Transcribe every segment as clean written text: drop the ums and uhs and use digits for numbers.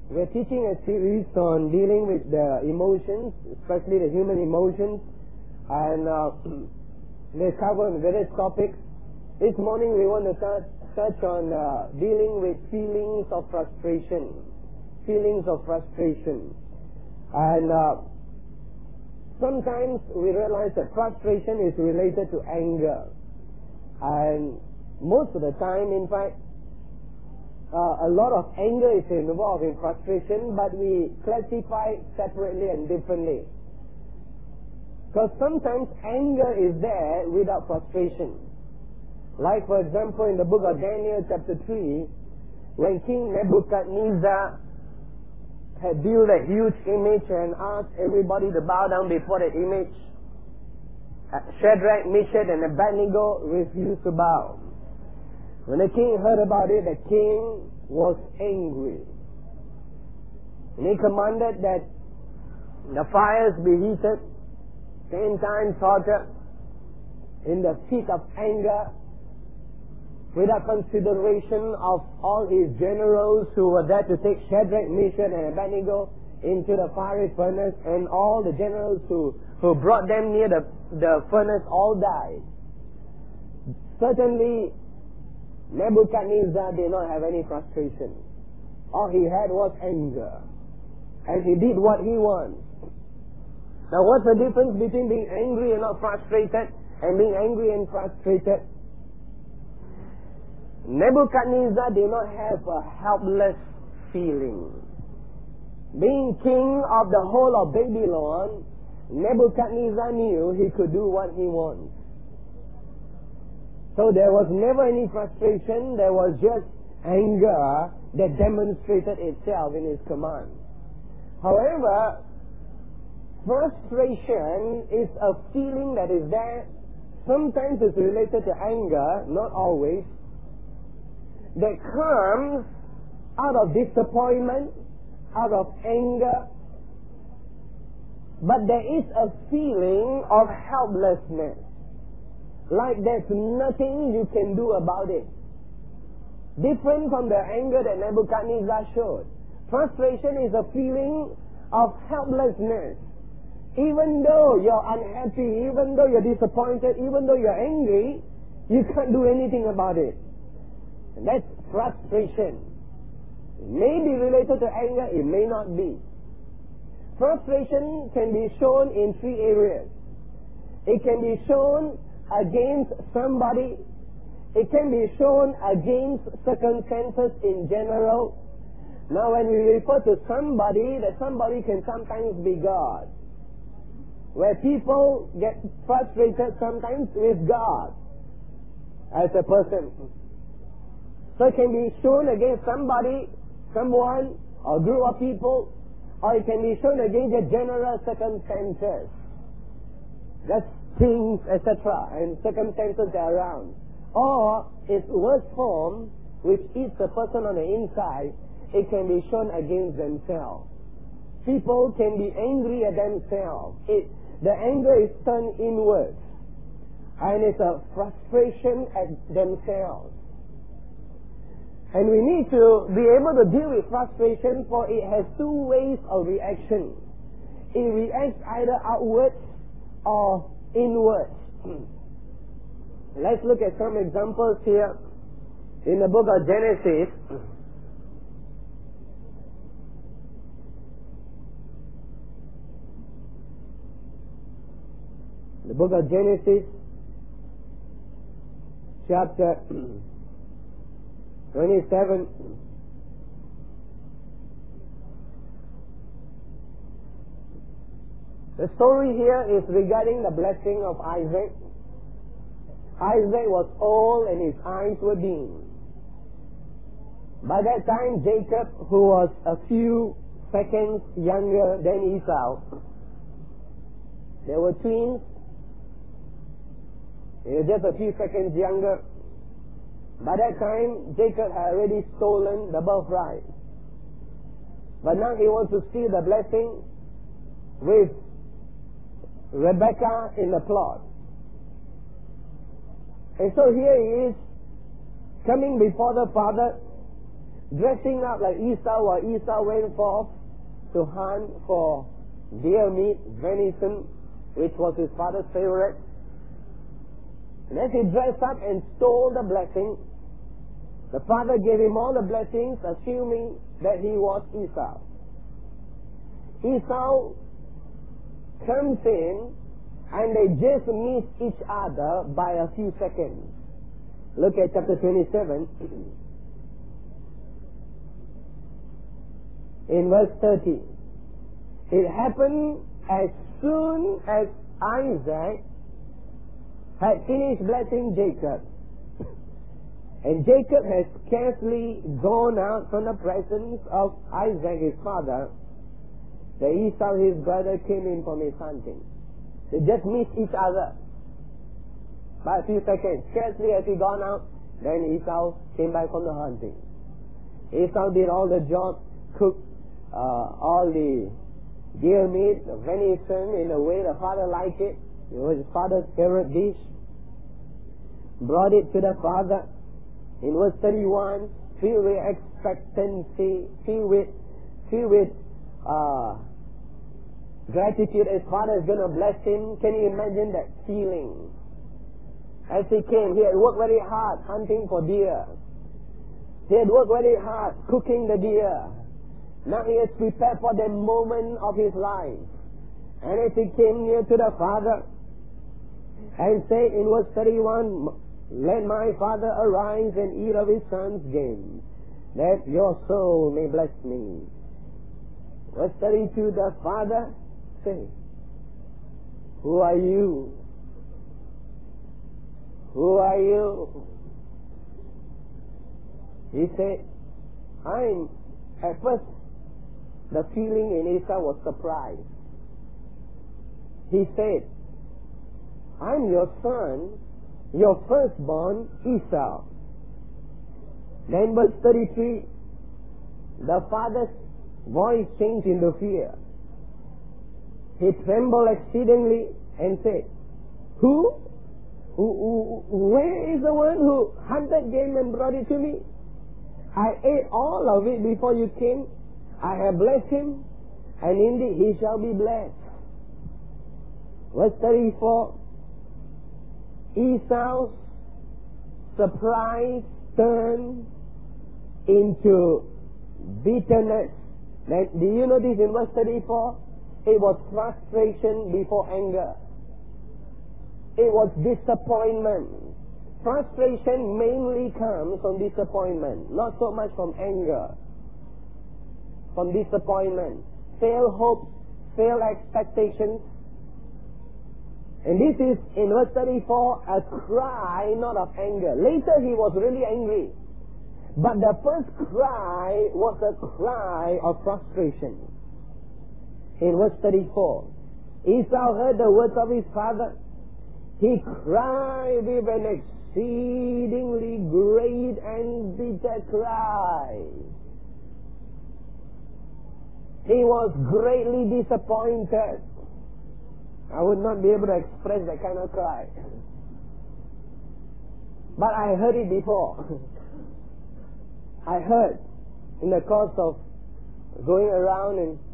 We're teaching a series on dealing with the emotions, especially the human emotions, and they cover various topics. This morning we want to touch on dealing with feelings of frustration. Feelings of frustration. And sometimes we realize that frustration is related to anger. And most of the time, in fact, a lot of anger is involved in frustration, but we classify separately and differently. Because sometimes anger is there without frustration. Like, for example, in the book of Daniel chapter 3, when King Nebuchadnezzar had built a huge image and asked everybody to bow down before the image, Shadrach, Meshach, and Abednego refused to bow. When the king heard about it, the king was angry. And he commanded that the fires be heated 10 times hotter in the heat of anger, without consideration of all his generals who were there to take Shadrach, Meshach, and Abednego into the fiery furnace, and all the generals who brought them near the furnace all died. Certainly, Nebuchadnezzar did not have any frustration. All he had was anger. And he did what he wants. Now, what's the difference between being angry and not frustrated and being angry and frustrated? Nebuchadnezzar did not have a helpless feeling. Being king of the whole of Babylon, Nebuchadnezzar knew he could do what he wants. So there was never any frustration, there was just anger that demonstrated itself in his command. However, frustration is a feeling that is there. Sometimes it's related to anger, not always, that comes out of disappointment, out of anger, but there is a feeling of helplessness. Like there's nothing you can do about it. Different from the anger that Nebuchadnezzar showed. Frustration is a feeling of helplessness. Even though you're unhappy, even though you're disappointed, even though you're angry, you can't do anything about it. And that's frustration. It may be related to anger, it may not be. Frustration can be shown in 3 areas. It can be shown against somebody. It can be shown against circumstances in general. Now, when we refer to somebody, that somebody can sometimes be God. Where people get frustrated sometimes with God as a person. So it can be shown against somebody, someone, or group of people, or it can be shown against the general circumstances. That's things, etc., and circumstances around. Or, its worst form, which eats the person on the inside, it can be shown against themselves. People can be angry at themselves. The anger is turned inwards. And it's a frustration at themselves. And we need to be able to deal with frustration, for it has 2 ways of reaction. It reacts either outwards or inwards. Let's look at some examples here in the book of Genesis. The book of Genesis, chapter 27. The story here is regarding the blessing of Isaac. Isaac was old and his eyes were dim. By that time, Jacob, who was a few seconds younger than Esau, they were twins. They were just a few seconds younger. By that time, Jacob had already stolen the birthright. But now he wants to steal the blessing with Rebekah in the plot. And so here he is coming before the father, dressing up like Esau, while Esau went forth to hunt for deer meat, venison, which was his father's favorite. And as he dressed up and stole the blessing, the father gave him all the blessings, assuming that he was Esau. Esau comes in and they just miss each other by a few seconds. Look at chapter 27. In verse 30. It happened as soon as Isaac had finished blessing Jacob. And Jacob had scarcely gone out from the presence of Isaac his father, that Esau his brother came in from his hunting. They just missed each other by a few seconds. Scarcely had he gone out, then Esau came back from the hunting. Esau did all the job, cooked all the deer meat, the venison in a way the father liked it. It was his father's favorite dish. Brought it to the father. In verse 31, filled with expectancy, filled with gratitude as father is going to bless him. Can you imagine that feeling? As he came, he had worked very hard hunting for deer. He had worked very hard cooking the deer. Now he is prepared for the moment of his life. And as he came near to the father and said in verse 31, let my father arise and eat of his son's game, that your soul may bless me. Verse 32, the father said, who are you? Who are you? He said, at first, the feeling in Esau was surprise. He said, I'm your son, your firstborn Esau. Then verse 33, the father's voice changed into fear. He trembled exceedingly and said, who? Where is the one who hunted game and brought it to me? I ate all of it before you came. I have blessed him, and indeed he shall be blessed. Verse 34, Esau's surprise turned into bitterness. Now, do you notice in verse 34? It was frustration before anger. It was disappointment. Frustration mainly comes from disappointment, not so much from anger. From disappointment, failed hopes, failed expectations. And this is, in verse 34, a cry not of anger. Later he was really angry. But the first cry was a cry of frustration. In verse 34, Esau heard the words of his father. He cried with an exceedingly great and bitter cry. He was greatly disappointed. I would not be able to express that kind of cry. But I heard it before. I heard in the course of going around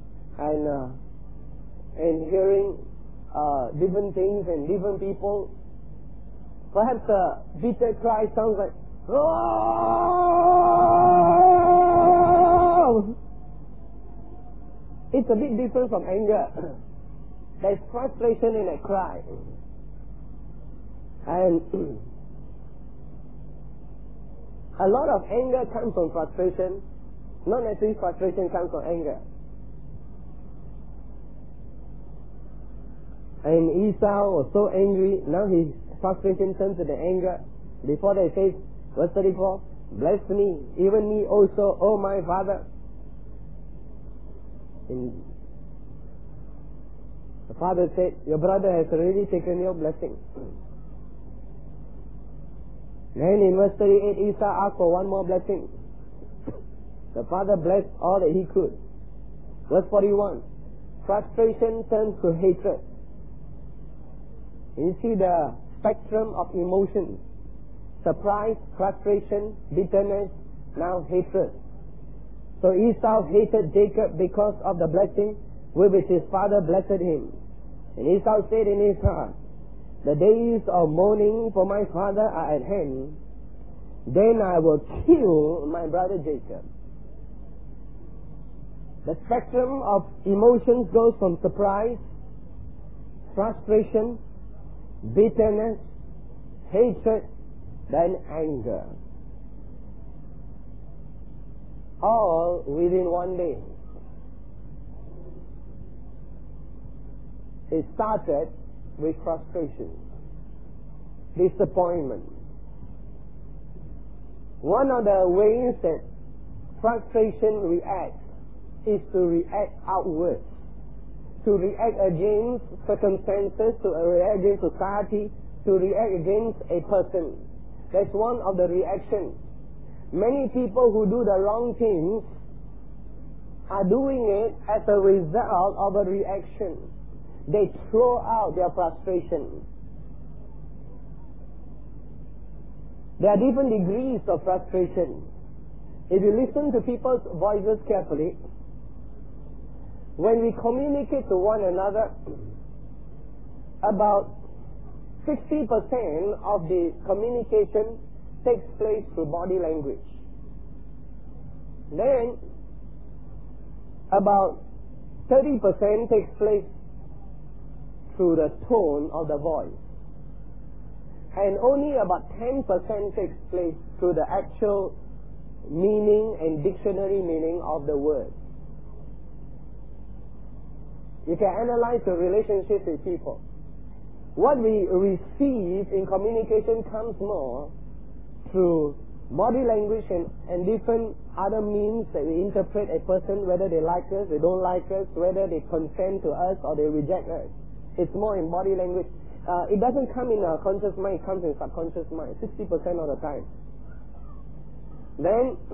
and hearing different things and different people. Perhaps a bitter cry sounds like, oh! It's a bit different from anger. There's frustration in a cry. And a lot of anger comes from frustration. Not necessarily frustration comes from anger. And Esau was so angry, now his frustration turns to the anger. Before they say, verse 34, bless me, even me also, O my father. And the father said, your brother has already taken your blessing. Then in verse 38, Esau asked for one more blessing. The father blessed all that he could. Verse 41, frustration turns to hatred. You see the spectrum of emotions. Surprise, frustration, bitterness, now hatred. So Esau hated Jacob because of the blessing with which his father blessed him. And Esau said in his heart, the days of mourning for my father are at hand. Then I will kill my brother Jacob. The spectrum of emotions goes from surprise, frustration, bitterness, hatred, then anger. All within one day. It started with frustration, disappointment. One of the ways that frustration reacts is to react outwards, to react against circumstances, to react against society, to react against a person. That's one of the reactions. Many people who do the wrong things are doing it as a result of a reaction. They throw out their frustration. There are different degrees of frustration. If you listen to people's voices carefully, when we communicate to one another, about 60% of the communication takes place through body language. Then, about 30% takes place through the tone of the voice. And only about 10% takes place through the actual meaning and dictionary meaning of the word. You can analyze the relationships with people. What we receive in communication comes more through body language and different other means that we interpret a person, whether they like us, they don't like us, whether they consent to us or they reject us. It's more in body language. It doesn't come in our conscious mind, it comes in subconscious mind, 60% of the time. Then,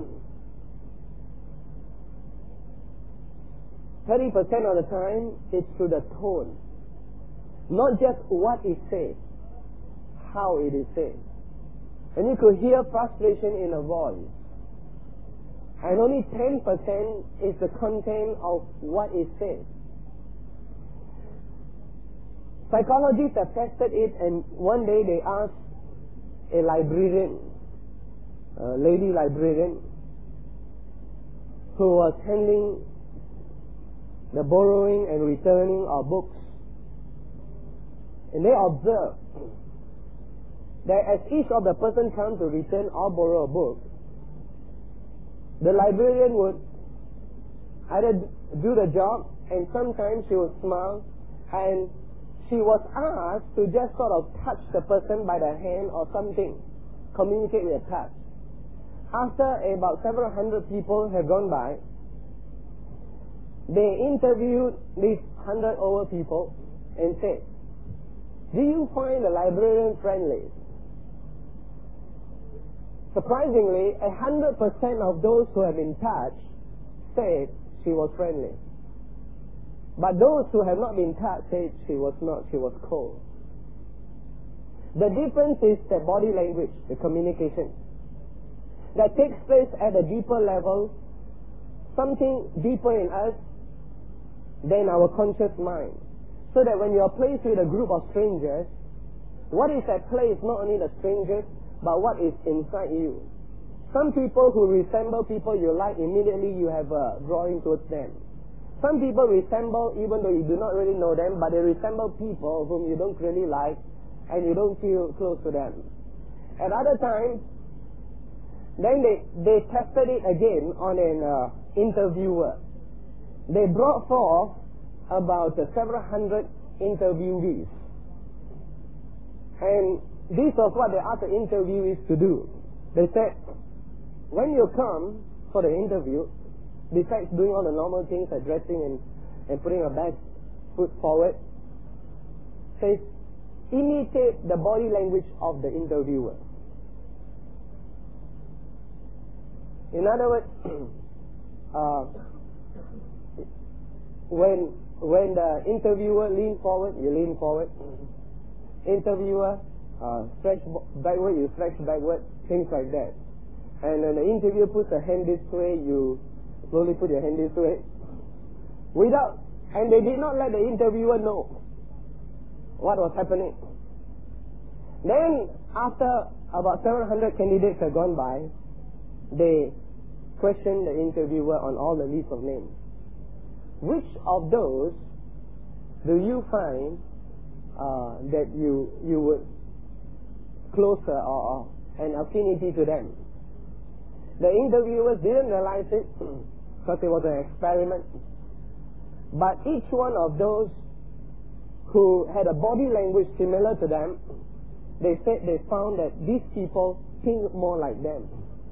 30% of the time, it's through the tone. Not just what is said, how it is said. And you could hear frustration in a voice. And only 10% is the content of what is said. Psychologists have tested it, and one day they asked a librarian, a lady librarian, who was handling the borrowing and returning of books. And they observed that as each of the person comes to return or borrow a book, the librarian would either do the job, and sometimes she would smile, and she was asked to just sort of touch the person by the hand or something, communicate with a touch. After about several hundred people have gone by, they interviewed these 100 over people and said, do you find the librarian friendly? Surprisingly, 100% of those who have been touched said she was friendly. But those who have not been touched said she was not, she was cold. The difference is the body language, the communication, that takes place at a deeper level, something deeper in us than our conscious mind. So that when you are placed with a group of strangers, what is at play is not only the strangers, but what is inside you. Some people who resemble people you like, immediately you have a drawing towards them. Some people resemble, even though you do not really know them, but they resemble people whom you don't really like, and you don't feel close to them. At other times, then they tested it again on an interviewer. They brought forth about several hundred interviewees. And this was what they asked the interviewees to do. They said, when you come for the interview, besides doing all the normal things like dressing and putting your best foot forward, says, imitate the body language of the interviewer. In other words, when the interviewer leans forward, you lean forward. Interviewer stretch backward, you stretch backward, things like that. And when the interviewer puts a hand this way, you slowly put your hand this way. And they did not let the interviewer know what was happening. Then, after about 700 candidates had gone by, they questioned the interviewer on all the list of names. Which of those do you find that you would closer or an affinity to them? The interviewers didn't realize it because it was an experiment. But each one of those who had a body language similar to them, they said they found that these people think more like them.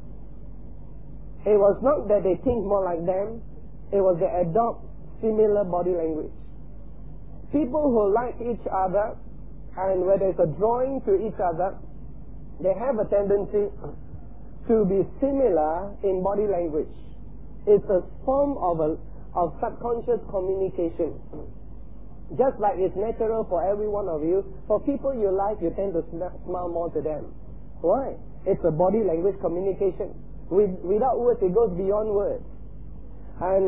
It was not that they think more like them, it was they adopt similar body language. People who like each other and where there's a drawing to each other, they have a tendency to be similar in body language. It's a form of subconscious communication. Just like it's natural for every one of you, for people you like, you tend to smile more to them. Why? It's a body language communication. Without words, it goes beyond words. And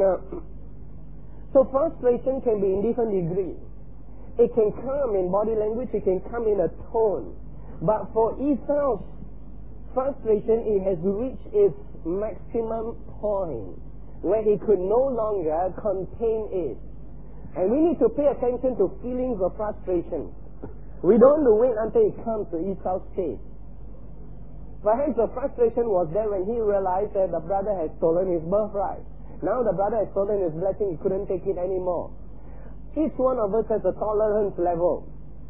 so frustration can be in different degrees. It can come in body language, it can come in a tone. But for Esau's frustration, it has reached its maximum point, where he could no longer contain it. And we need to pay attention to feelings of frustration. We don't wait until it comes to Esau's case. Perhaps the frustration was there when he realized that the brother had stolen his birthright. Now the brother has stolen his blessing, he couldn't take it anymore. Each one of us has a tolerance level.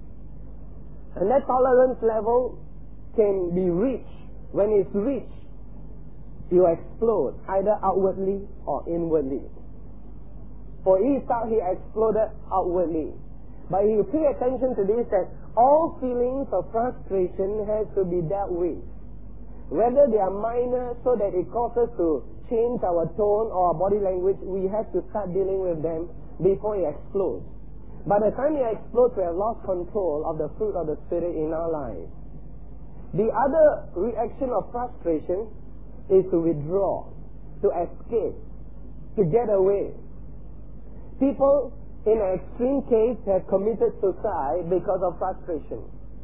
And that tolerance level can be reached. When it's reached, you explode, either outwardly or inwardly. For Esau, he exploded outwardly. But you pay attention to this, that all feelings of frustration has to be dealt with. Whether they are minor so that it causes to change our tone or our body language, we have to start dealing with them before it explodes. By the time it explodes, we have lost control of the fruit of the Spirit in our lives. The other reaction of frustration is to withdraw, to escape, to get away. People in an extreme case have committed suicide because of frustration.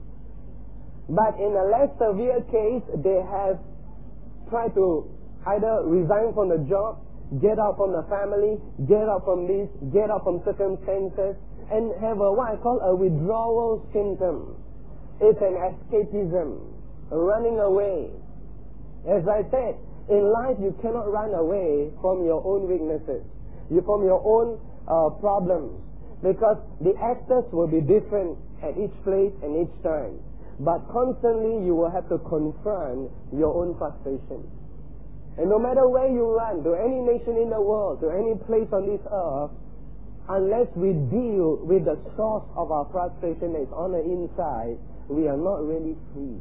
But in a less severe case, they have tried to either resign from the job, get out from the family, get out from this, get out from circumstances, and have what I call a withdrawal symptom. It's an escapism, running away. As I said, in life you cannot run away from your own weaknesses, from your own problems, because the actors will be different at each place and each time. But constantly you will have to confront your own frustration. And no matter where you run, to any nation in the world, to any place on this earth, unless we deal with the source of our frustration that is on the inside, we are not really free.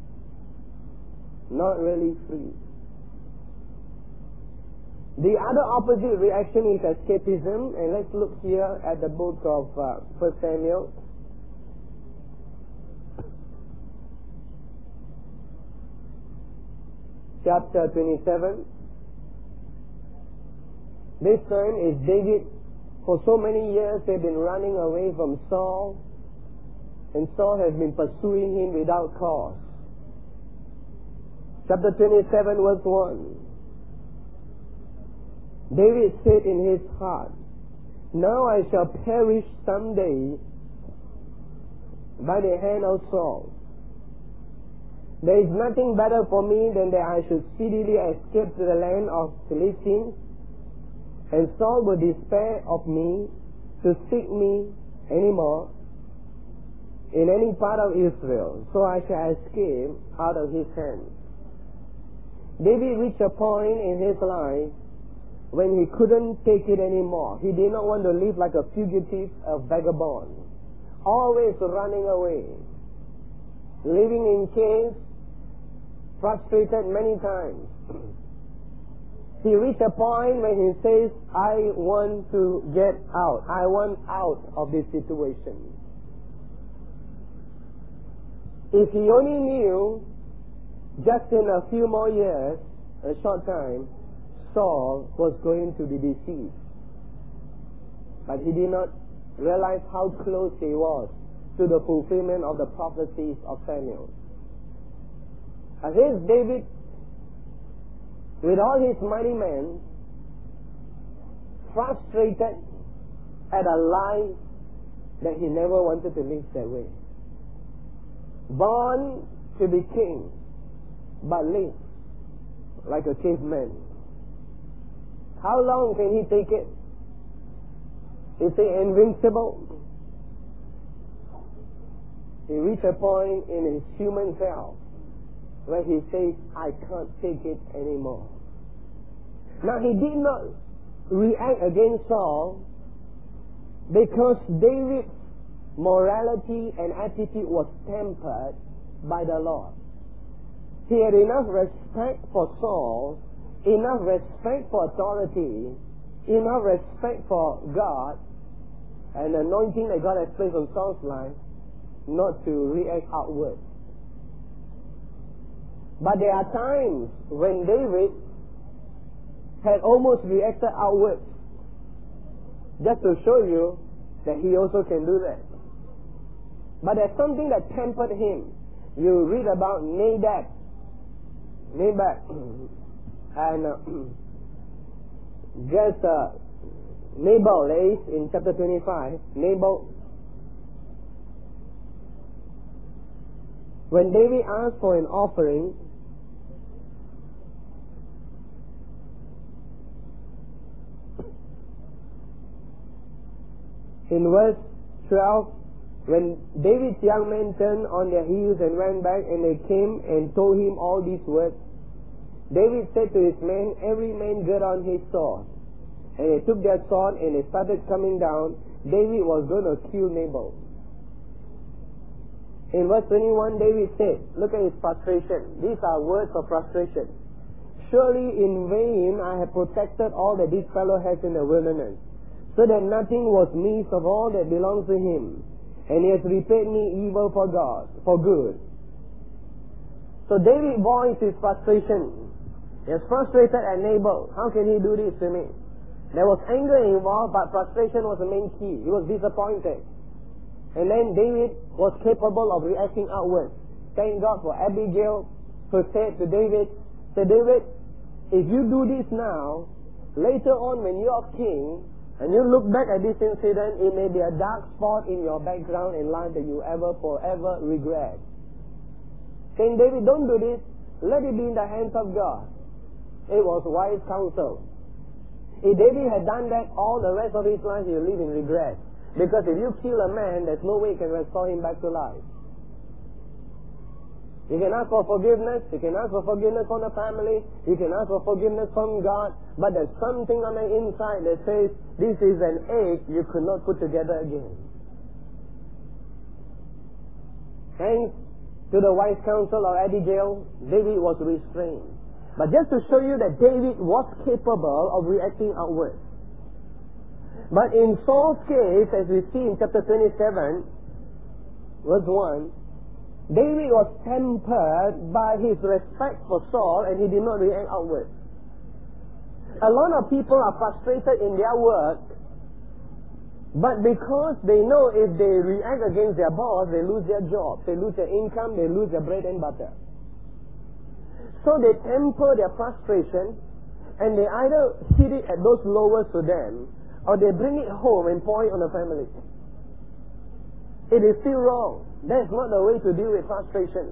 Not really free. The other opposite reaction is escapism, and let's look here at the book of 1 Samuel. Chapter 27. This time is David. For so many years they've been running away from Saul, and Saul has been pursuing him without cause. Chapter 27 verse 1. David said in his heart, "Now I shall perish someday by the hand of Saul. There is nothing better for me than that I should speedily escape to the land of Philistines, and Saul will despair of me to seek me anymore in any part of Israel, so I shall escape out of his hand." David reached a point in his life when he couldn't take it anymore. He did not want to live like a fugitive, a vagabond, always running away, living in caves, frustrated many times. He reached a point where he says, "I want to get out. I want out of this situation." If he only knew, just in a few more years, a short time, Saul was going to be deceived. But he did not realize how close he was to the fulfillment of the prophecies of Samuel. And here's David, with all his mighty men, frustrated at a life that he never wanted to live that way. Born to be king, but live like a caveman. How long can he take it? Is he invincible? He reached a point in his human self where he says, I can't take it anymore. Now he did not react against Saul because David's morality and attitude was tempered by the Lord. He had enough respect for Saul, enough respect for authority, enough respect for God, and the anointing that God has placed on Saul's life, not to react outward. But there are times when David had almost reacted outward, just to show you that he also can do that. But there's something that tempered him. You read about Nadab, and Nabal is in chapter 25. Nabal, when David asked for an offering, in verse 12, when David's young men turned on their heels and went back, and they came and told him all these words, David said to his men, every man gird on his sword. And they took their sword and they started coming down. David was going to kill Nabal. In verse 21, David said, look at his frustration. These are words of frustration. Surely in vain I have protected all that this fellow has in the wilderness, so that nothing was missed of all that belongs to him. And he has repaid me evil for good. So David voiced his frustration. He was frustrated at Nabal. How can he do this to me? There was anger involved, but frustration was the main key. He was disappointed. And then David was capable of reacting outward. Thank God for Abigail, who said to David, if you do this now, later on when you are king, and you look back at this incident, it may be a dark spot in your background in life that you forever regret. Saying, David, don't do this. Let it be in the hands of God. It was wise counsel. If David had done that, all the rest of his life he will live in regret. Because if you kill a man, there's no way you can restore him back to life. You can ask for forgiveness. You can ask for forgiveness from the family. You can ask for forgiveness from God. But there's something on the inside that says, this is an egg you could not put together again. Thanks to the wise counsel of Abigail, David was restrained. But just to show you that David was capable of reacting outward. But in Saul's case, as we see in chapter 27, verse 1, David was tempered by his respect for Saul, and he did not react outward. A lot of people are frustrated in their work, but because they know if they react against their boss, they lose their job, they lose their income, they lose their bread and butter. So they temper their frustration, and they either hit it at those lowest to them, or they bring it home and pour it on the family. It is still wrong. That's not the way to deal with frustration.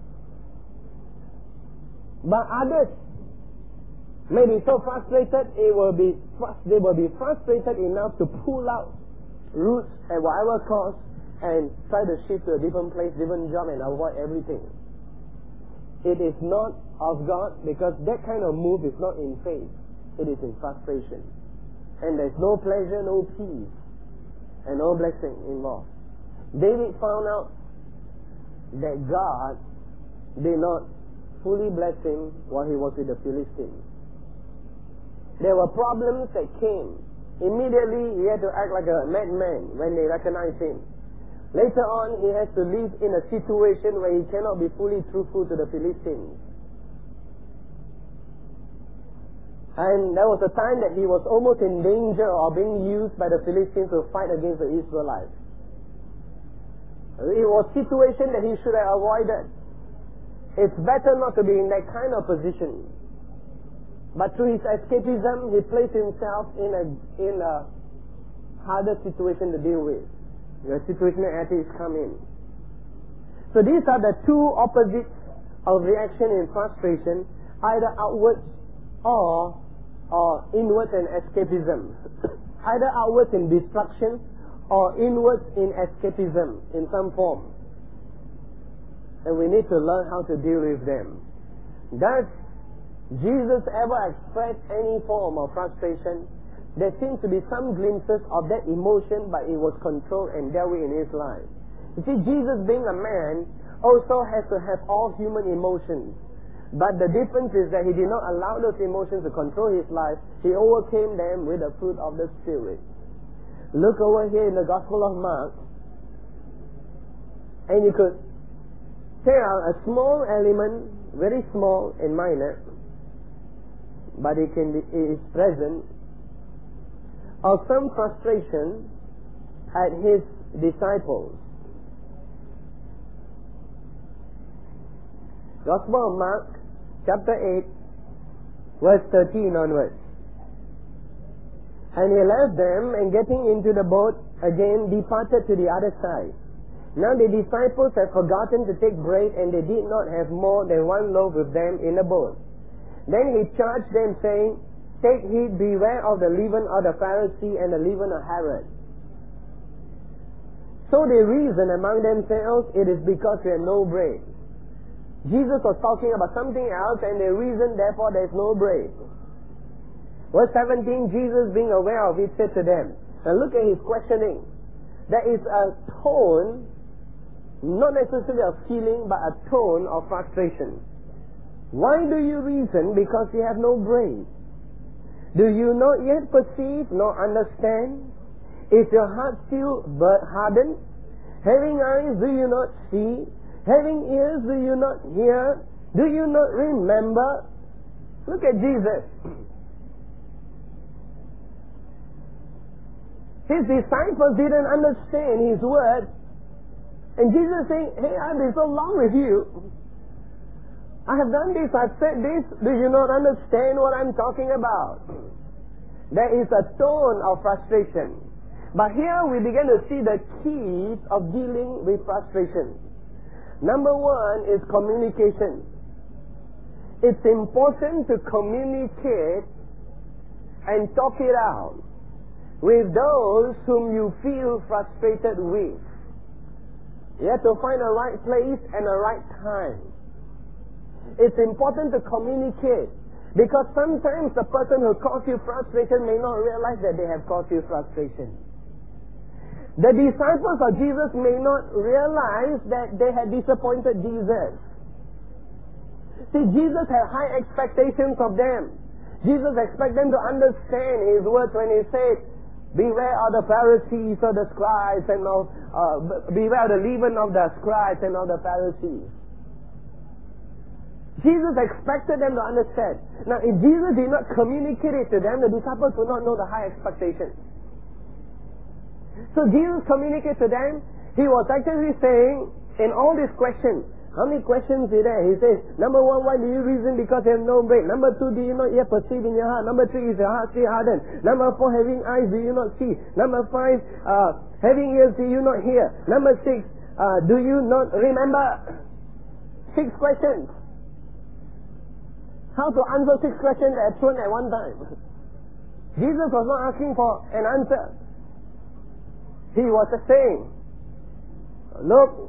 But others may be so frustrated, they will be frustrated enough to pull out roots at whatever cost and try to shift to a different place, different job, and avoid everything. It is not of God, because that kind of move is not in faith. It is in frustration. And there's no pleasure, no peace, and no blessing involved. David found out that God did not fully bless him while he was with the Philistines. There were problems that came. Immediately he had to act like a madman when they recognized him. Later on he has to live in a situation where he cannot be fully truthful to the Philistines. And there was a time that he was almost in danger of being used by the Philistines to fight against the Israelites. It was a situation that he should have avoided. It's better not to be in that kind of position. But through his escapism, he placed himself in a harder situation to deal with. The situation that atheists come in. So these are the two opposites of reaction in frustration, either outwards or inwards in escapism. Either outwards in destruction or inwards in escapism in some form. And we need to learn how to deal with them. Does Jesus ever express any form of frustration? There seems to be some glimpses of that emotion, but it was controlled and dealt with in his life. You see, Jesus being a man also has to have all human emotions. But the difference is that he did not allow those emotions to control his life. He overcame them with the fruit of the Spirit. Look over here in the Gospel of Mark, and you could take out a small element, very small and minor, but it is present, of some frustration at his disciples. Gospel of Mark, chapter 8, verse 13 onwards. And he left them, and getting into the boat again, departed to the other side. Now the disciples had forgotten to take bread, and they did not have more than one loaf with them in the boat. Then he charged them, saying, Take heed, beware of the leaven of the Pharisee and the leaven of Herod. So they reasoned among themselves, It is because we have no bread. Jesus was talking about something else, and they reasoned, therefore there is no bread. Verse 17, Jesus, being aware of it, said to them, and look at his questioning. There is a tone, not necessarily a feeling, but a tone of frustration. Why do you reason? Because you have no bread. Do you not yet perceive nor understand? Is your heart still hardened? Having eyes, do you not see? Having ears, do you not hear? Do you not remember? Look at Jesus. His disciples didn't understand his words. And Jesus saying, Hey, I've been so long with you. I have done this, I've said this. Do you not understand what I'm talking about? There is a tone of frustration. But here we begin to see the keys of dealing with frustration. Number one is communication. It's important to communicate and talk it out with those whom you feel frustrated with. You have to find a right place and a right time. It's important to communicate, because sometimes the person who caused you frustration may not realize that they have caused you frustration. The disciples of Jesus may not realize that they had disappointed Jesus. See, Jesus had high expectations of them. Jesus expected them to understand his words when he said, Beware of the Pharisees or the scribes, and beware of the leaven of the scribes and of the Pharisees. Jesus expected them to understand. Now, if Jesus did not communicate it to them, the disciples would not know the high expectations. So Jesus communicated to them. He was actually saying, in all these questions, how many questions is there? He says, number one, why do you reason? Because you have no bread. Number two, do you not yet perceive in your heart? Number three, is your heart still hardened? Number four, having eyes, do you not see? Number five, having ears, do you not hear? Number six, do you not remember? 6 questions. How to answer 6 questions that are thrown at one time? Jesus was not asking for an answer. He was saying, look,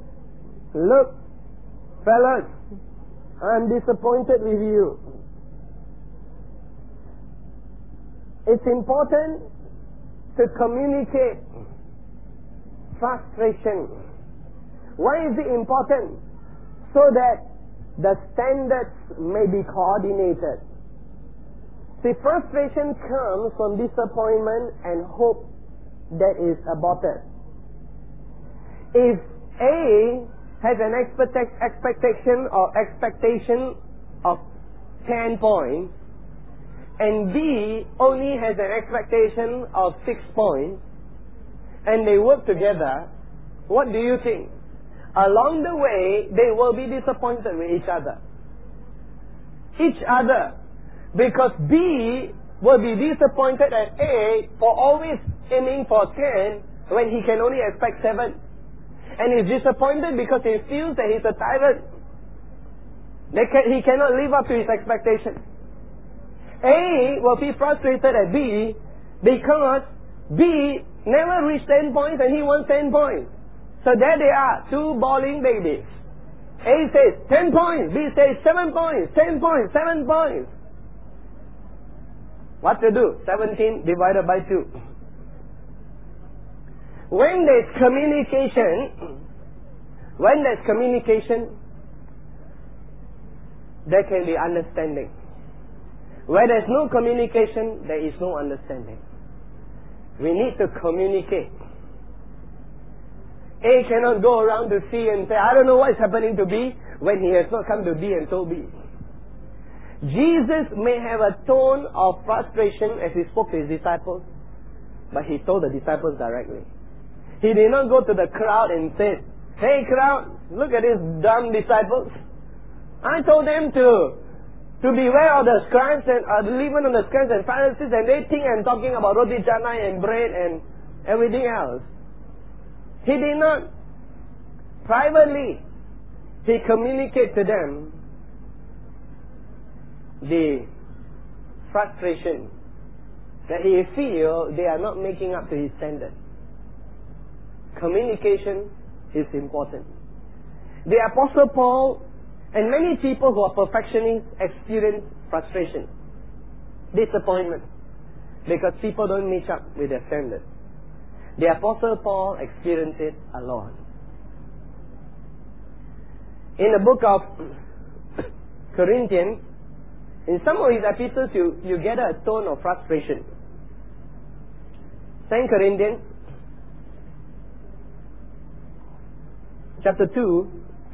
fellas, I'm disappointed with you. It's important to communicate frustration. Why is it important? So that the standards may be coordinated. See, frustration comes from disappointment and hope that is aborted. If A has an expectation of 10 points, and B only has an expectation of 6 points, and they work together, what do you think? Along the way, they will be disappointed with each other. Because B will be disappointed at A for always aiming for 10 when he can only expect 7. And he's disappointed because he feels that he's a tyrant. He cannot live up to his expectation. A will be frustrated at B because B never reached 10 points and he wants 10 points. So there they are, 2 bawling babies. A says 10 points, B says 7 points, 10 points, 7 points. What to do? 17 divided by 2. When there's communication, there can be understanding. Where there's no communication, there is no understanding. We need to communicate. A cannot go around to C and say, I don't know what is happening to B, when he has not come to B and told B. Jesus may have a tone of frustration as he spoke to his disciples, but he told the disciples directly. He did not go to the crowd and say, hey crowd, look at these dumb disciples. I told them to beware of the scribes and even on the scribes and Pharisees, and they think I'm talking about roti canai and bread and everything else. He did not. Privately, he communicated to them the frustration that he feels they are not making up to his standard. Communication is important. The Apostle Paul and many people who are perfectionists experience frustration, disappointment, because people don't meet up with their standard. The Apostle Paul experienced it a lot. In the book of Corinthians, in some of his epistles, you get a tone of frustration. 2 Corinthians chapter 2.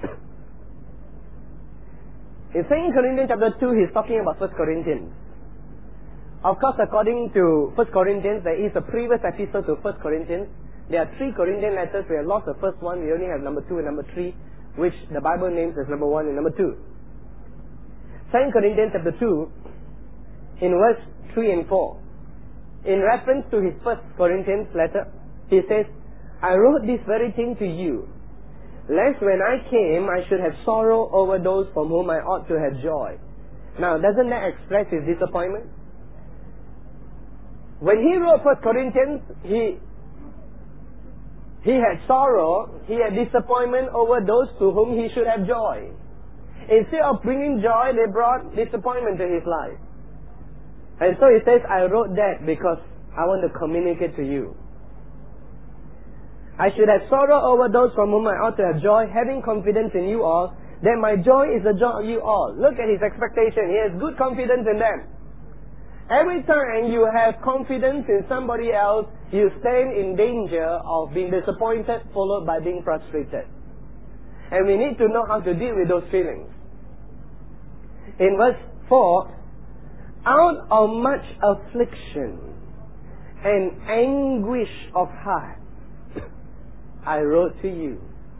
In 2 Corinthians chapter 2, he's talking about 1 Corinthians. Of course, according to 1 Corinthians, there is a previous epistle to 1 Corinthians. There are 3 Corinthian letters. We have lost the first one. We only have number 2 and number 3, which the Bible names as number 1 and number 2. 2 Corinthians chapter 2, in verse 3 and 4, in reference to his 1 Corinthians letter, he says, I wrote this very thing to you, lest when I came, I should have sorrow over those from whom I ought to have joy. Now, doesn't that express his disappointment? When he wrote 1 Corinthians, he had sorrow, he had disappointment over those to whom he should have joy. Instead of bringing joy, they brought disappointment to his life. And so he says, I wrote that because I want to communicate to you. I should have sorrow over those from whom I ought to have joy, having confidence in you all, that my joy is the joy of you all. Look at his expectation. He has good confidence in them. Every time you have confidence in somebody else, you stand in danger of being disappointed, followed by being frustrated. And we need to know how to deal with those feelings. In verse 4, out of much affliction and anguish of heart, I wrote to you.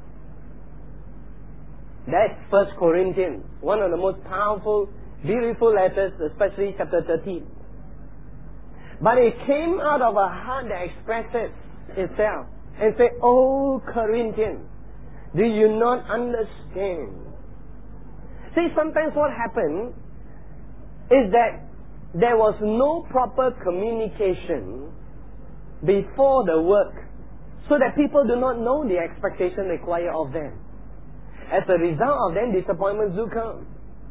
That's 1 Corinthians, one of the most powerful, beautiful letters, especially chapter 13. But it came out of a heart that expresses itself and say, oh Corinthians, do you not understand? See, sometimes what happened is that there was no proper communication before the work, so that people do not know the expectation required of them. As a result of them, disappointments do come.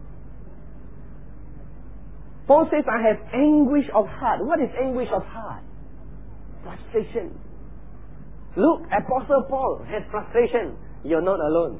Paul says, I have anguish of heart. What is anguish of heart? Frustration. Look, Apostle Paul has frustration. You're not alone.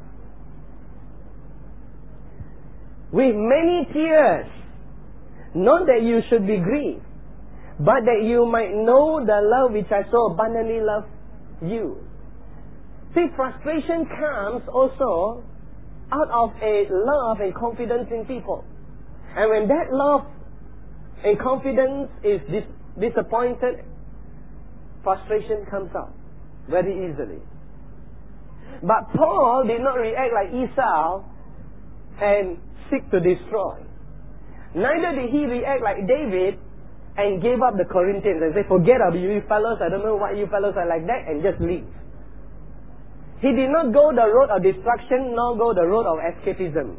With many tears, not that you should be grieved, but that you might know the love which I so abundantly love you. See, frustration comes also out of a love and confidence in people. And when that love and confidence is disappointed, frustration comes out very easily. But Paul did not react like Esau and seek to destroy. Neither did he react like David and gave up the Corinthians and say, forget about you fellows, I don't know why you fellows are like that, and just leave. He did not go the road of destruction, nor go the road of escapism.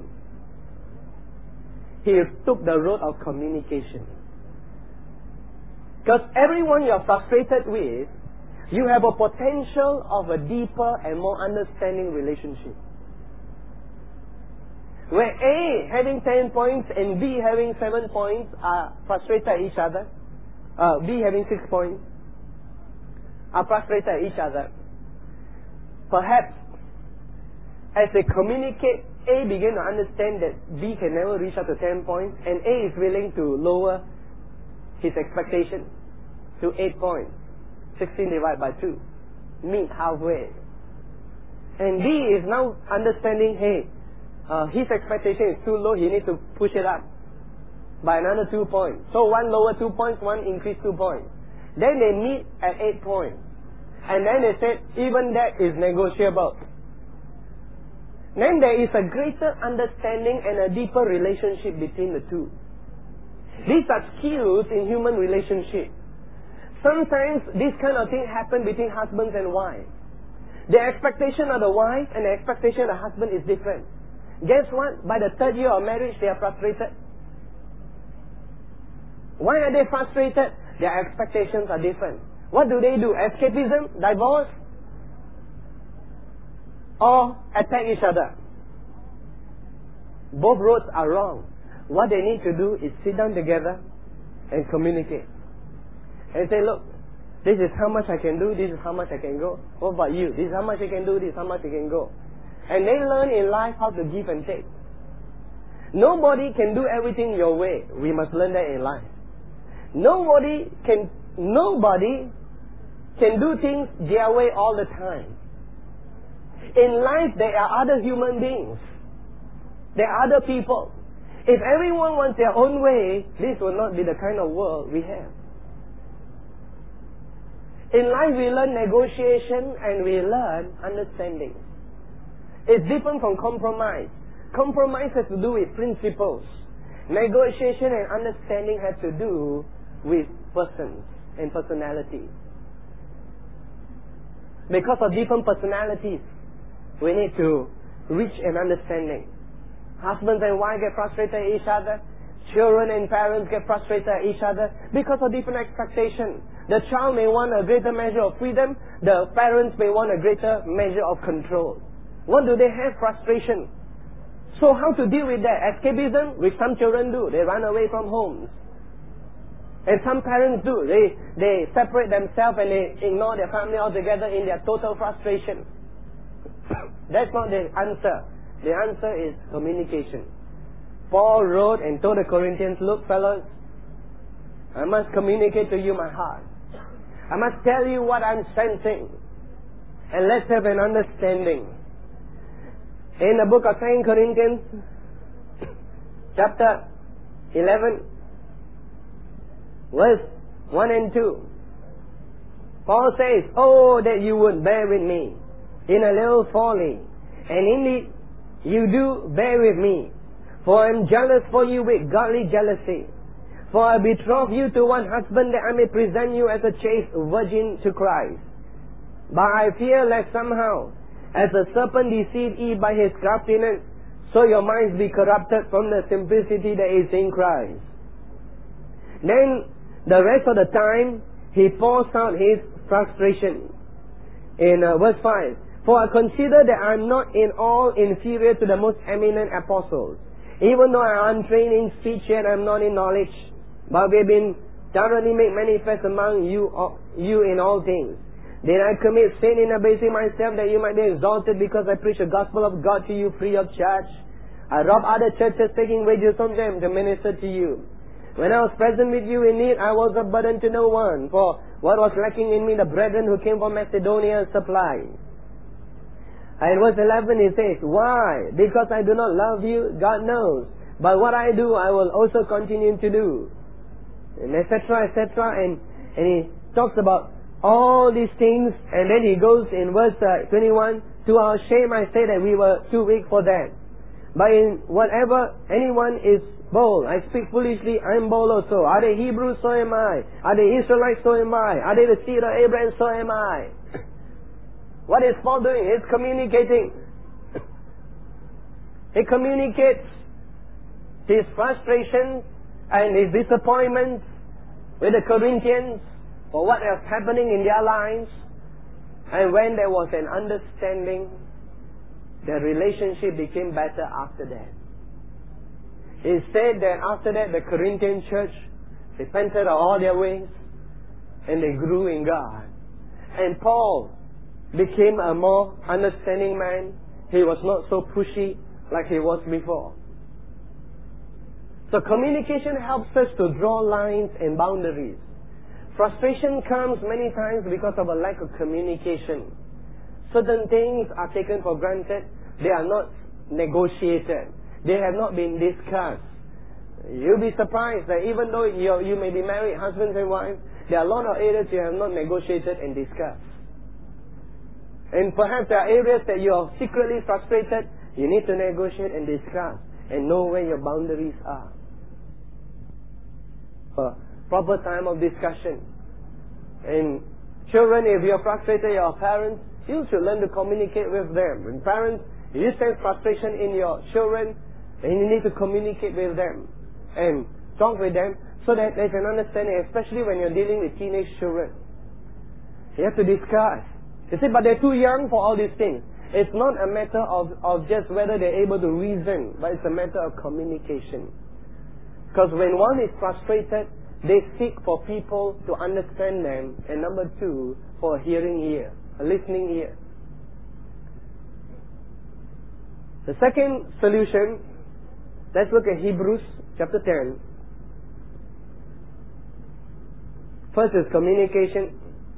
He took the road of communication. Because everyone you're frustrated with, you have a potential of a deeper and more understanding relationship. Where A having 10 points and B having 7 points are frustrated at each other. B having 6 points are frustrated at each other. Perhaps as they communicate, A begin to understand that B can never reach up to 10 points, and A is willing to lower his expectation to 8 points. 16 divided by 2. Meet halfway. And B is now understanding, hey, his expectation is too low, he needs to push it up by another 2 points. So one lower 2 points, one increase 2 points. Then they meet at 8 points. And then they said, even that is negotiable. Then there is a greater understanding and a deeper relationship between the two. These are skills in human relationship. Sometimes this kind of thing happen between husbands and wives. The expectation of the wife and the expectation of the husband is different. Guess what? By the third year of marriage, they are frustrated. Why are they frustrated? Their expectations are different. What do? Escapism? Divorce? Or attack each other? Both roads are wrong. What they need to do is sit down together and communicate. And say, look, this is how much I can do, this is how much I can go. What about you? This is how much I can do, this is how much I can go. And they learn in life how to give and take. Nobody can do everything your way. We must learn that in life. Nobody can do things their way all the time. In life, there are other human beings. There are other people. If everyone wants their own way, this will not be the kind of world we have. In life, we learn negotiation and we learn understanding. It's different from compromise. Compromise has to do with principles. Negotiation and understanding has to do with persons and personality. Because of different personalities, we need to reach an understanding. Husbands and wives get frustrated at each other. Children and parents get frustrated at each other because of different expectations. The child may want a greater measure of freedom. The parents may want a greater measure of control. What do they have? Frustration. So how to deal with that? Escapism, which some children do. They run away from homes. And some parents do. They separate themselves and they ignore their family altogether in their total frustration. That's not the answer. The answer is communication. Paul wrote and told the Corinthians, look fellows, I must communicate to you my heart. I must tell you what I'm sensing. And let's have an understanding. In the book of 2 Corinthians, chapter 11, verse 1 and 2, Paul says, oh, that you would bear with me in a little folly. And indeed, you do bear with me. For I am jealous for you with godly jealousy. For I betroth you to one husband that I may present you as a chaste virgin to Christ. But I fear lest somehow, as the serpent deceived Eve by his craftiness, so your minds be corrupted from the simplicity that is in Christ. Then, the rest of the time, he pours out his frustration. In verse 5, for I consider that I am not in all inferior to the most eminent apostles. Even though I am trained in speech, yet I am not in knowledge. But we have been thoroughly made manifest among you in all things. Did I commit sin in abasing myself that you might be exalted because I preach the gospel of God to you free of charge? I robbed other churches, taking wages from them to minister to you. When I was present with you in need, I was a burden to no one. For what was lacking in me, the brethren who came from Macedonia supplied. And verse 11 he says, why? Because I do not love you? God knows. But what I do, I will also continue to do. and etc., etc. And he talks about all these things, and then he goes in verse 21, to our shame I say that we were too weak for that. But in whatever anyone is bold, I speak foolishly, I am bold also. Are they Hebrews? So am I. Are they Israelites? So am I. Are they the seed of Abraham? So am I. What is Paul doing? He's communicating. He communicates his frustration and his disappointment with the Corinthians for what was happening in their lives. And when there was an understanding, the relationship became better after that. He said that after that the Corinthian church repented of all their ways and they grew in God. And Paul became a more understanding man. He was not so pushy like he was before. So communication helps us to draw lines and boundaries. Frustration comes many times because of a lack of communication. Certain things are taken for granted. They are not negotiated. They have not been discussed. You'll be surprised that even though you may be married, husbands and wives, there are a lot of areas you have not negotiated and discussed. And perhaps there are areas that you are secretly frustrated. You need to negotiate and discuss and know where your boundaries are. A proper time of discussion. And children, if you're frustrated, your parents, you should learn to communicate with them. And parents, if you sense frustration in your children, then you need to communicate with them and talk with them so that there's an understanding, especially when you're dealing with teenage children. You have to discuss. You see, but they're too young for all these things. It's not a matter of just whether they're able to reason, but it's a matter of communication. Because when one is frustrated, they seek for people to understand them, and number two, for a hearing ear, a listening ear. The second solution, let's look at Hebrews chapter 10. First is communication.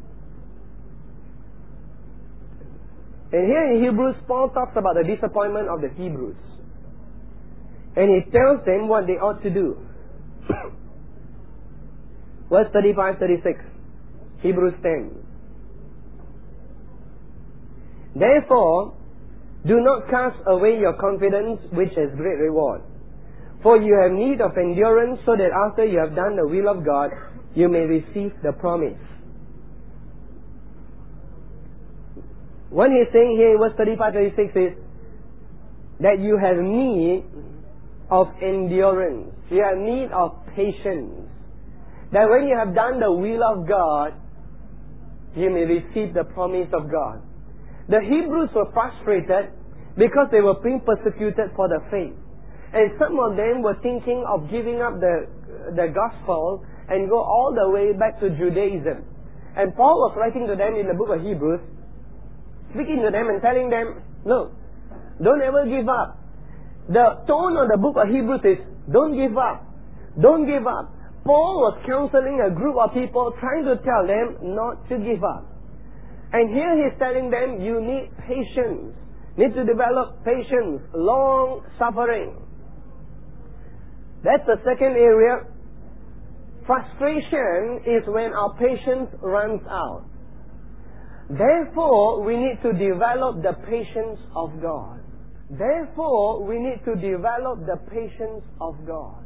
And here in Hebrews, Paul talks about the disappointment of the Hebrews. And he tells them what they ought to do. Verse 35-36. Hebrews 10. Therefore, do not cast away your confidence, which has great reward. For you have need of endurance, so that after you have done the will of God, you may receive the promise. What he's saying here in verse 35-36 is that you have need of endurance. You have need of patience. That when you have done the will of God, you may receive the promise of God. The Hebrews were frustrated because they were being persecuted for the faith. And some of them were thinking of giving up the gospel and go all the way back to Judaism. And Paul was writing to them in the book of Hebrews, speaking to them and telling them, look, don't ever give up. The tone of the book of Hebrews is, don't give up. Don't give up. Paul was counseling a group of people, trying to tell them not to give up. And here he's telling them, you need patience. Need to develop patience, long suffering. That's the second area. Frustration is when our patience runs out. Therefore, we need to develop the patience of God. Therefore, we need to develop the patience of God.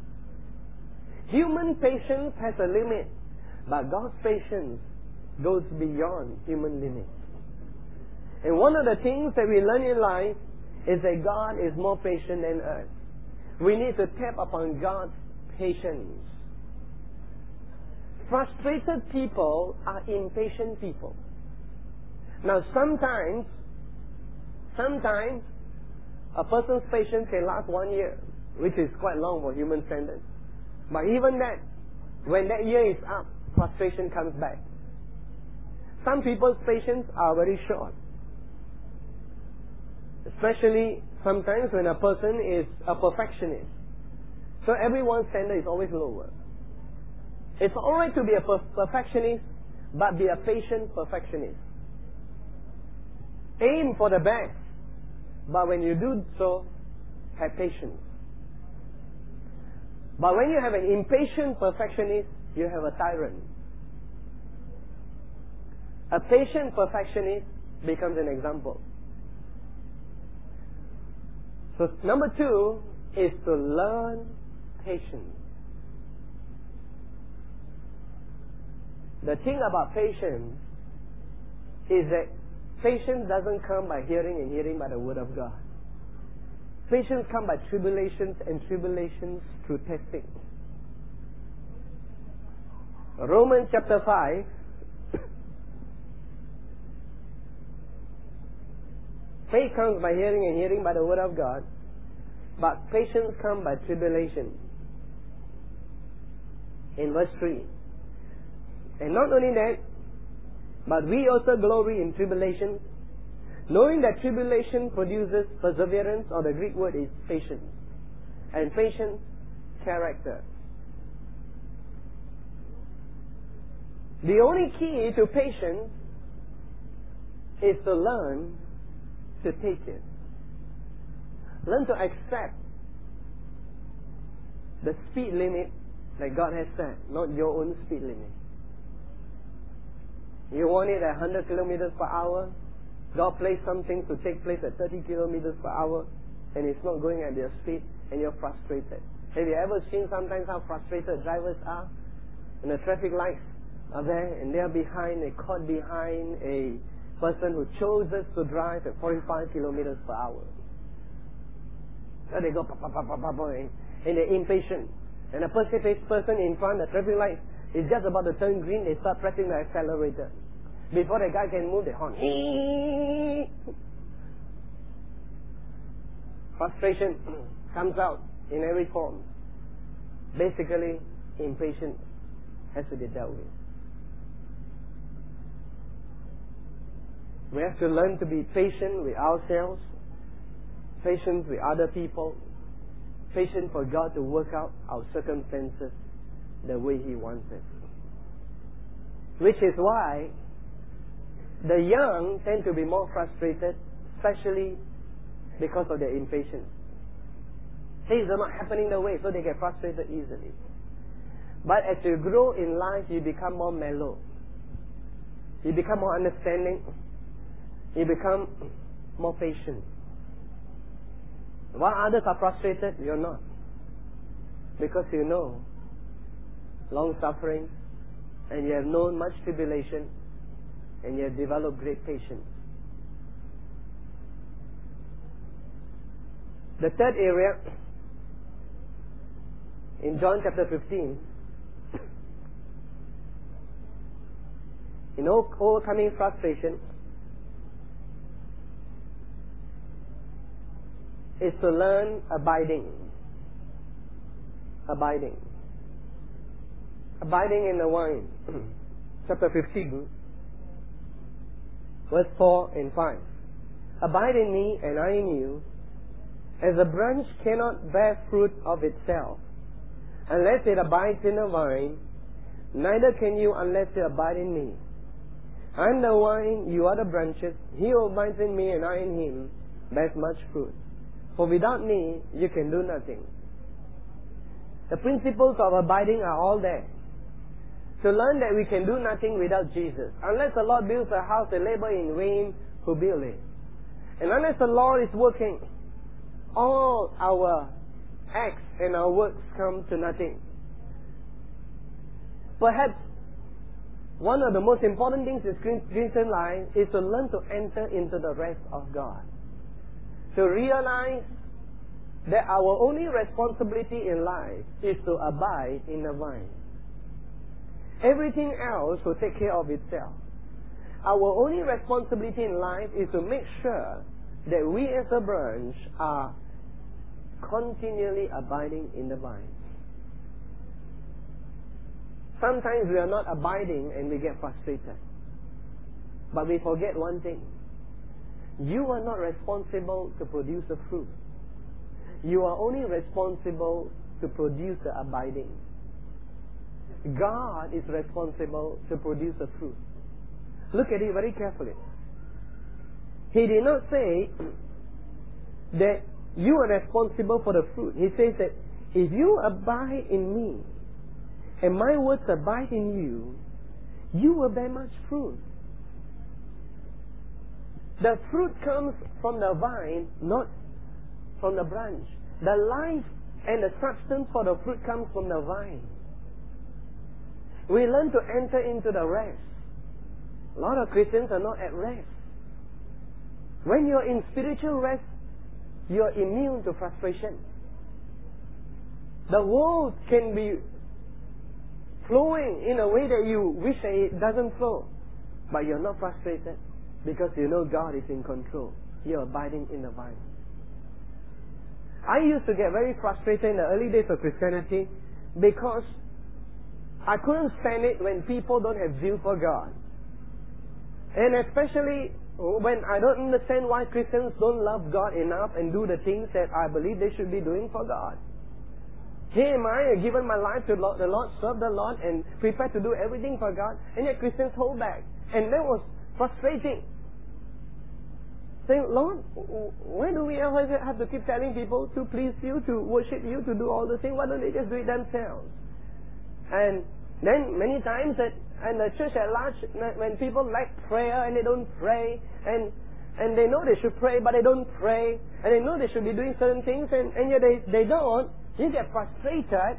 Human patience has a limit, but God's patience goes beyond human limits. And one of the things that we learn in life is that God is more patient than us. We need to tap upon God's patience. Frustrated people are impatient people. Now sometimes a person's patience can last 1 year, which is quite long for human standards. But even that, when that year is up, frustration comes back. Some people's patience are very short. Especially sometimes when a person is a perfectionist. So everyone's standard is always lower. It's alright to be a perfectionist, but be a patient perfectionist. Aim for the best, but when you do so, have patience. But when you have an impatient perfectionist, you have a tyrant. A patient perfectionist becomes an example. So number 2 is to learn patience. The thing about patience is that patience doesn't come by hearing and hearing by the Word of God. Patience comes by tribulations and tribulations through testing. Romans chapter 5. Faith comes by hearing and hearing by the Word of God, but patience comes by tribulation. In verse 3. And not only that, but we also glory in tribulation, knowing that tribulation produces perseverance, or the Greek word is patience. And patience, character. The only key to patience is to learn to take it. Learn to accept the speed limit that God has set, not your own speed limit. You want it at 100 kilometers per hour. God placed something to take place at 30 kilometers per hour, and it's not going at their speed, and you're frustrated. Have you ever seen sometimes how frustrated drivers are? And the traffic lights are there, and they're caught behind a person who chooses to drive at 45 kilometers per hour. So they go, and they're impatient. And the person in front, the traffic light, is just about to turn green, they start pressing the accelerator. Before the guy can move, they horn. Frustration comes out in every form. Basically, impatience has to be dealt with. We have to learn to be patient with ourselves, patient with other people, patient for God to work out our circumstances the way He wants it. Which is why the young tend to be more frustrated, especially because of their impatience. Things are not happening the way, so they get frustrated easily. But as you grow in life, you become more mellow. You become more understanding. You become more patient. While others are frustrated, you're not. Because you know long suffering, and you have known much tribulation, and you have developed great patience. The third area, in John chapter 15, in overcoming frustration, is to learn abiding. Abiding. Abiding in the vine. Chapter 15, verse 4 and 5. Abide in me, and I in you, as a branch cannot bear fruit of itself, unless it abides in the vine, neither can you unless you abide in me. I am the vine, you are the branches. He who abides in me, and I in him, bears much fruit. For without me, you can do nothing. The principles of abiding are all there. To learn that we can do nothing without Jesus. Unless the Lord builds a house, they labor in vain who build it. And unless the Lord is working, all our acts and our works come to nothing. Perhaps one of the most important things in Christian life is to learn to enter into the rest of God. To realize that our only responsibility in life is to abide in the vine. Everything else will take care of itself. Our only responsibility in life is to make sure that we as a branch are continually abiding in the vine. Sometimes we are not abiding and we get frustrated. But we forget one thing. You are not responsible to produce the fruit. You are only responsible to produce the abiding. God is responsible to produce the fruit. Look at it very carefully. He did not say that you are responsible for the fruit. He says that if you abide in me, and my words abide in you, you will bear much fruit. The fruit comes from the vine, not from the branch. The life and the substance for the fruit comes from the vine. We learn to enter into the rest. A lot of Christians are not at rest. When you're in spiritual rest, you're immune to frustration. The world can be flowing in a way that you wish that it doesn't flow. But you're not frustrated because you know God is in control. You're abiding in the vine. I used to get very frustrated in the early days of Christianity because I couldn't stand it when people don't have zeal for God. And especially when I don't understand why Christians don't love God enough and do the things that I believe they should be doing for God. Here am I, given my life to the Lord, serve the Lord, and prepared to do everything for God, and yet Christians hold back. And that was frustrating. Saying, Lord, why do we always have to keep telling people to please you, to worship you, to do all the things? Why don't they just do it themselves? And then many times and the church at large, when people lack prayer and they don't pray, and they know they should pray, but they don't pray, and they know they should be doing certain things, and yet they don't, you get frustrated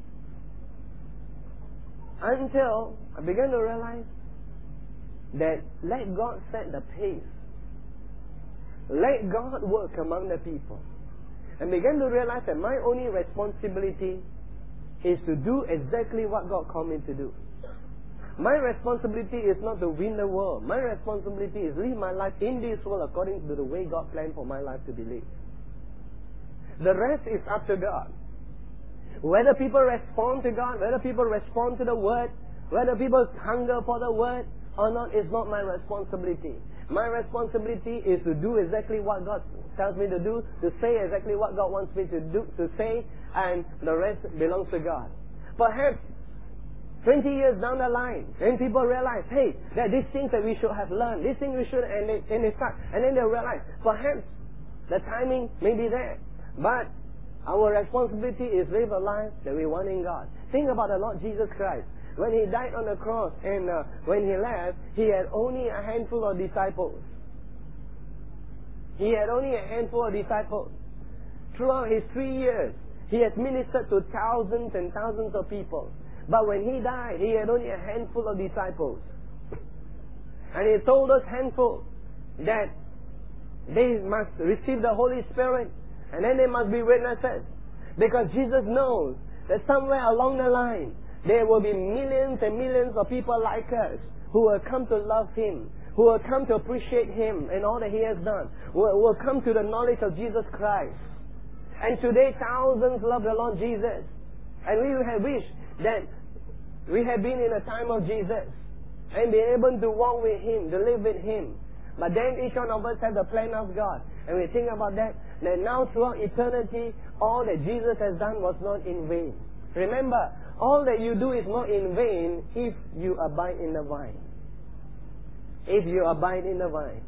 until I began to realize that let God set the pace. Let God work among the people. And began to realize that my only responsibility is to do exactly what God called me to do. My responsibility is not to win the world. My responsibility is live my life in this world according to the way God planned for my life to be lived. The rest is up to God. Whether people respond to God, whether people respond to the Word, whether people hunger for the Word or not, is not my responsibility. My responsibility is to do exactly what God tells me to do, to say exactly what God wants me to do, to say, and the rest belongs to God. Perhaps 20 years down the line, then people realize, hey, there are these things that we should have learned, these things we should, and they start, and then they realize, perhaps the timing may be there, but our responsibility is live a life that we want in God. Think about the Lord Jesus Christ. When He died on the cross and when He left, He had only a handful of disciples. He had only a handful of disciples. Throughout His 3 years, He has ministered to thousands and thousands of people. But when He died, He had only a handful of disciples. And He told us handful that they must receive the Holy Spirit and then they must be witnesses. Because Jesus knows that somewhere along the line, there will be millions and millions of people like us who will come to love Him, who will come to appreciate Him and all that He has done, who will come to the knowledge of Jesus Christ. And today thousands love the Lord Jesus. And we have wished that we had been in a time of Jesus and be able to walk with Him, to live with Him. But then each one of us has the plan of God. And we think about that now throughout eternity, all that Jesus has done was not in vain. Remember, all that you do is not in vain if you abide in the vine. If you abide in the vine.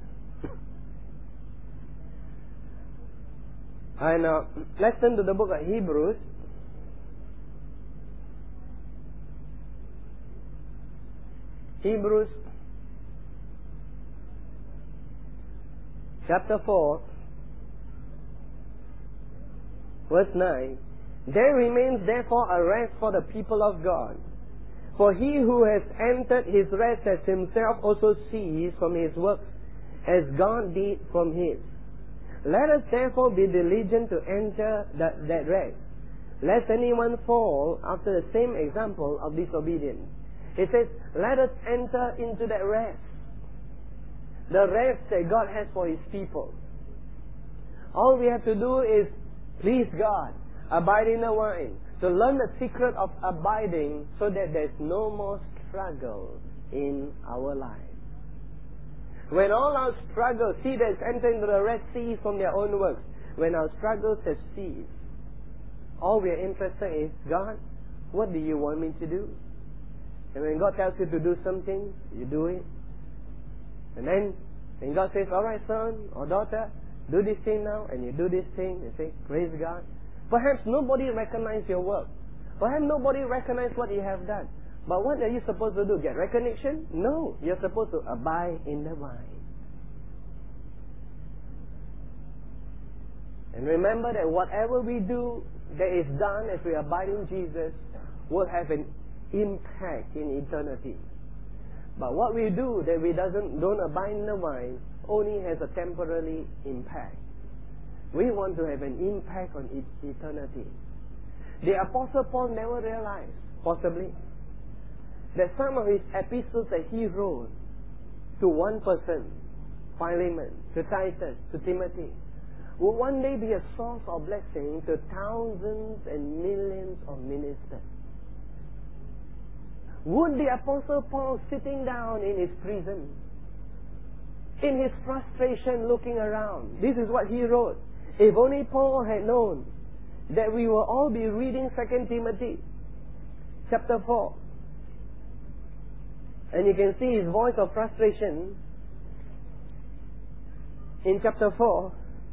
And let's turn to the book of Hebrews. Hebrews chapter 4, verse 9. There remains therefore a rest for the people of God. For he who has entered his rest has himself also ceased from his works, as God did from his. Let us therefore be diligent to enter that rest, lest anyone fall after the same example of disobedience. It says, let us enter into that rest. The rest that God has for His people. All we have to do is please God, abide in the vine, to learn the secret of abiding so that there's no more struggle in our lives. When all our struggles, see that's entering into the Red Sea from their own works, when our struggles have ceased, all we are interested in is, God, what do you want me to do? And when God tells you to do something, you do it. And then, when God says, all right, son or daughter, do this thing now, and you do this thing, you say, praise God. Perhaps nobody recognized your work. Perhaps nobody recognized what you have done. But what are you supposed to do? Get recognition? No. You're supposed to abide in the vine. And remember that whatever we do that is done as we abide in Jesus will have an impact in eternity. But what we do that we don't abide in the vine only has a temporary impact. We want to have an impact on eternity. The Apostle Paul never realized, possibly, that some of his epistles that he wrote to one person, Philemon, to Titus, to Timothy, will one day be a source of blessing to thousands and millions of ministers. Would the Apostle Paul, sitting down in his prison, in his frustration looking around, this is what he wrote. If only Paul had known that we will all be reading 2 Timothy chapter 4. And you can see his voice of frustration in chapter 4.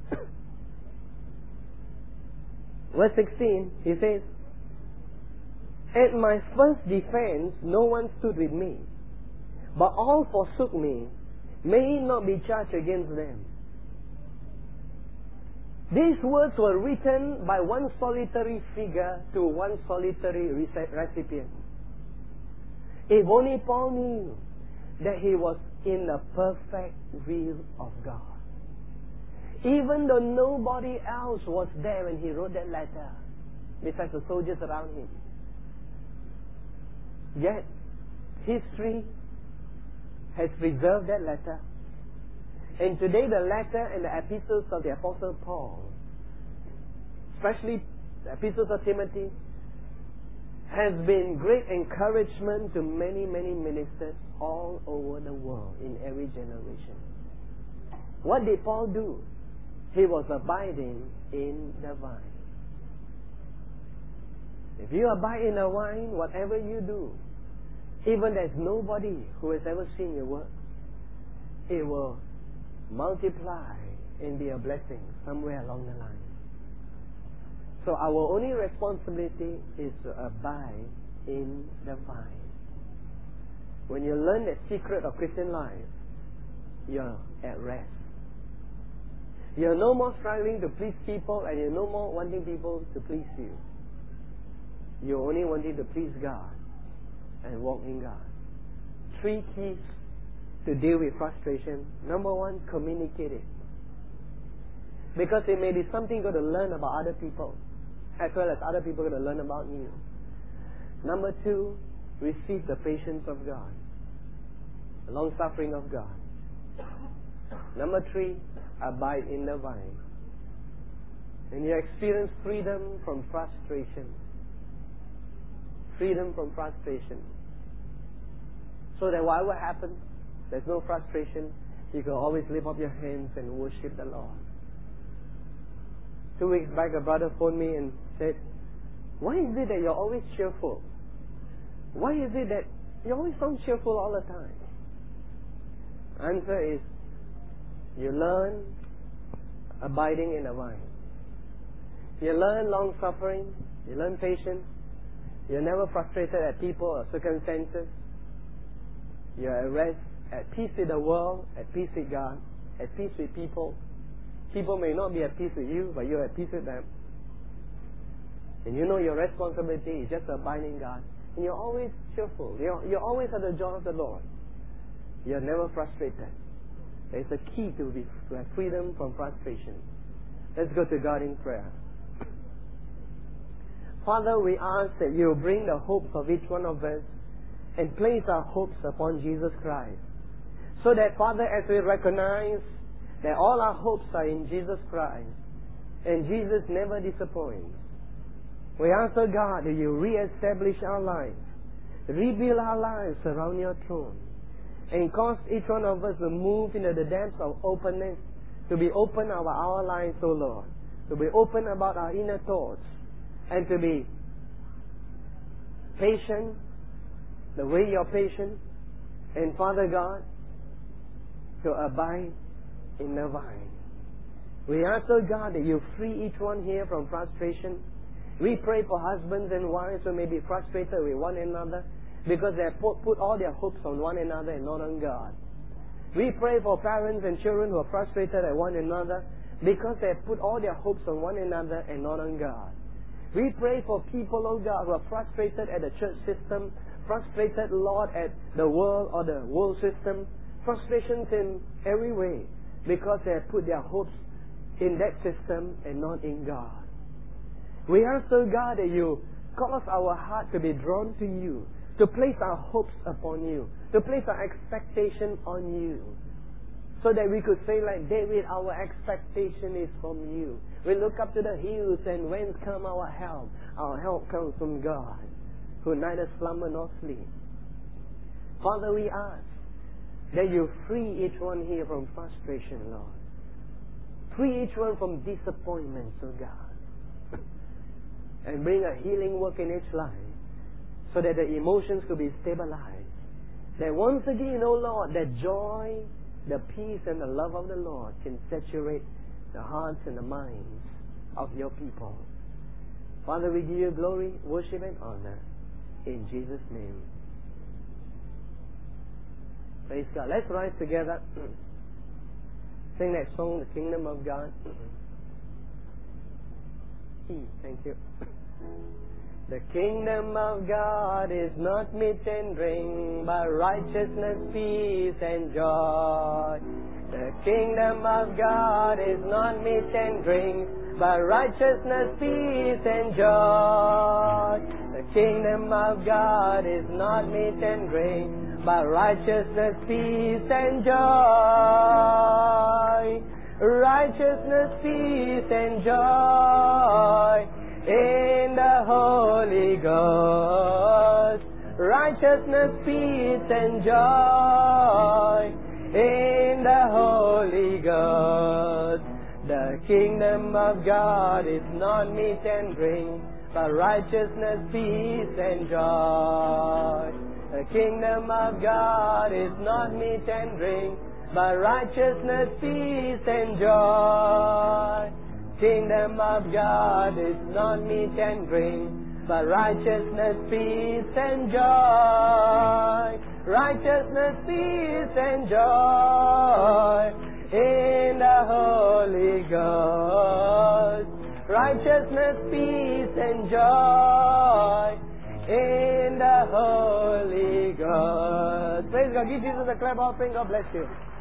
Verse 16, he says, "At my first defense, no one stood with me, but all forsook me. May it not be charged against them." These words were written by one solitary figure to one solitary recipient. If only Paul knew that he was in the perfect will of God. Even though nobody else was there when he wrote that letter, besides the soldiers around him. Yet, history has preserved that letter. And today the letter and the epistles of the Apostle Paul, especially the epistles of Timothy, has been great encouragement to many, many ministers all over the world in every generation. What did Paul do? He was abiding in the vine. If you abide in the vine, whatever you do, even there's nobody who has ever seen your work, it will multiply and be a blessing somewhere along the line. So our only responsibility is to abide in the vine. When you learn the secret of Christian life, you're at rest. You're no more striving to please people, and you're no more wanting people to please you. You're only wanting to please God and walk in God. 3 keys to deal with frustration. Number 1, communicate it. Because it may be something you're going to learn about other people, as well as other people are going to learn about you. Number 2, receive the patience of God, the long suffering of God. Number 3, abide in the vine. And you experience freedom from frustration. Freedom from frustration. So that whatever happens, there's no frustration. You can always lift up your hands and worship the Lord. 2 weeks back, a brother phoned me and said, "Why is it that you're always cheerful? Why is it that you always sound cheerful all the time?" Answer is, you learn abiding in the vine. You learn long suffering. You learn patience. You're never frustrated at people or circumstances. You're at rest, at peace with the world, at peace with God, at peace with people. People may not be at peace with you, but you're at peace with them. And you know your responsibility is just to abide in God. And you're always cheerful. You're always at the joy of the Lord. You're never frustrated. There's a key to have freedom from frustration. Let's go to God in prayer. Father, we ask that you bring the hopes of each one of us and place our hopes upon Jesus Christ. So that, Father, as we recognize that all our hopes are in Jesus Christ, and Jesus never disappoints, we ask, oh God, that you re-establish our lives, rebuild our lives around your throne, and cause each one of us to move into the depths of openness, to be open about our lives, O Lord, to be open about our inner thoughts, and to be patient the way you're patient, and Father God, to abide in the vine. We ask, oh God, that you free each one here from frustration. We pray for husbands and wives who may be frustrated with one another because they have put all their hopes on one another and not on God. We pray for parents and children who are frustrated at one another because they have put all their hopes on one another and not on God. We pray for people, oh God, who are frustrated at the church system, frustrated, Lord, at the world or the world system, frustrations in every way because they have put their hopes in that system and not in God. We ask, oh God, that you cause our heart to be drawn to you, to place our hopes upon you, to place our expectation on you, so that we could say like David, our expectation is from you. We look up to the hills and whence come our help? Our help comes from God, who neither slumber nor sleep. Father, we ask that you free each one here from frustration, Lord. Free each one from disappointments, oh God. And bring a healing work in each life, so that the emotions could be stabilized. That once again, oh Lord, that joy, the peace and the love of the Lord can saturate the hearts and the minds of your people. Father, we give you glory, worship and honor in Jesus' name. Praise God. Let's rise together. Sing that song, The Kingdom of God. Thank you. The kingdom of God is not meat and drink, but righteousness, peace and joy. The kingdom of God is not meat and drink, but righteousness, peace and joy. The kingdom of God is not meat and drink, but righteousness, peace and joy. Righteousness, peace and joy in the Holy Ghost. Righteousness, peace and joy in the Holy Ghost. The kingdom of God is not meat and drink, but righteousness, peace and joy. The kingdom of God is not meat and drink, but righteousness, peace and joy. Kingdom of God is not meat and drink, but righteousness, peace and joy. Righteousness, peace and joy in the Holy Ghost. Righteousness, peace and joy in the Holy Ghost. Praise God. Give Jesus a clap offering. God bless you.